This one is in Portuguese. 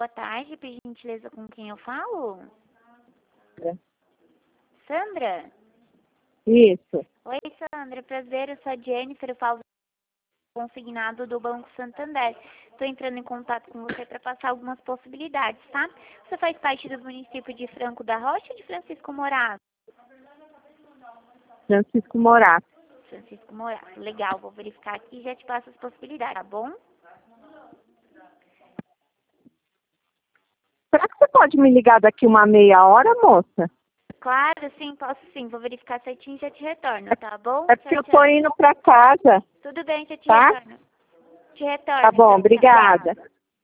Boa tarde, por gentileza, com quem eu falo? É. Sandra? Isso. Oi, Sandra, prazer, eu sou a Jennifer, eu falo consignado do Banco Santander. Estou entrando em contato com você para passar algumas possibilidades, tá? Você faz parte do município de Franco da Rocha ou de Francisco Morato? Francisco Morato. Francisco Morato, legal, vou verificar aqui e já te passo as possibilidades, tá bom? Será que você pode me ligar daqui uma meia hora, moça? Claro, sim, posso sim, vou verificar certinho e já te retorno, tá bom? É porque Tchau, eu tô tchau. indo pra casa, Tudo bem, já te tá? retorno. Te retorno, Tá bom, então, tchau. obrigada.